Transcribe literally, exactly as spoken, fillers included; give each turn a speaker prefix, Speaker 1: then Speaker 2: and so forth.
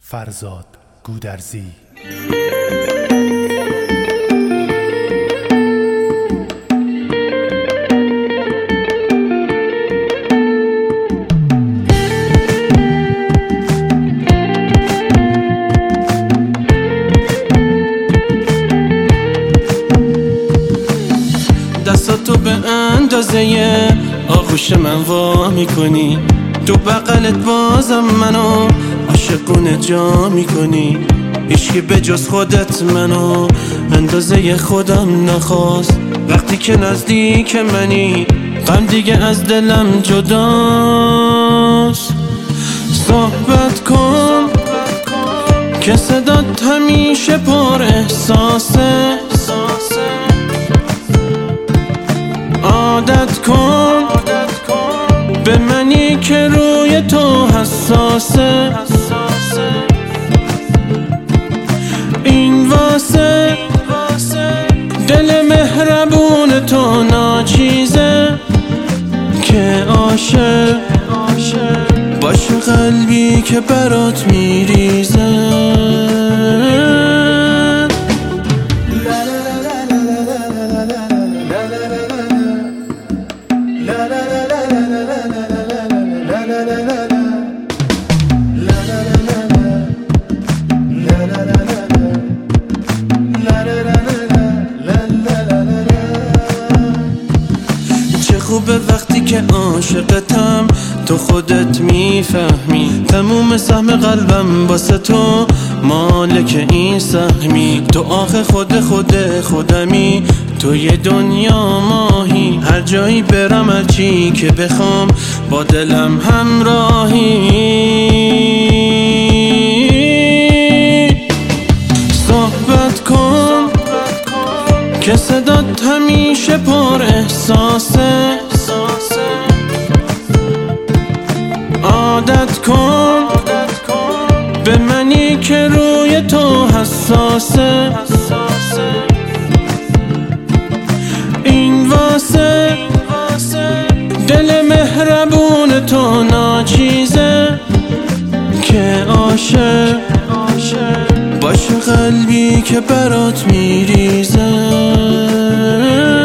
Speaker 1: فرزاد گودرزی.
Speaker 2: دستاتو به اندازه آغوش من وا میکنی، تو بغلت بازم منو عاشقونه جا میکنی. هیچکی به جز خودت منو اندازه خودم نخواست. وقتی که نزدیک منی غم دیگه از دلم جداست. صحبت کن که صدات همیشه پر احساسه. عادت کن به منی که روی تو حساسه. این واسه دل مهربون تو ناچیزه که عاشق باشه قلبی که برات میریزه. چه خوبه وقتی که عاشقتم تو خودت میفهمی. تموم سهم قلبم واسه تو مالک این سهمی. تو آخه خود خود خودمی، تو یه دنیا ماهی. هر جایی برم هر چی که بخوام با دلم همراهی. صحبت کن که صدات همیشه پر احساسه. عادت کن به منی که روی تو حساسه. این واسه دل مهربون تو ناچیزه که عاشق باشه قلبی که برات میریزه.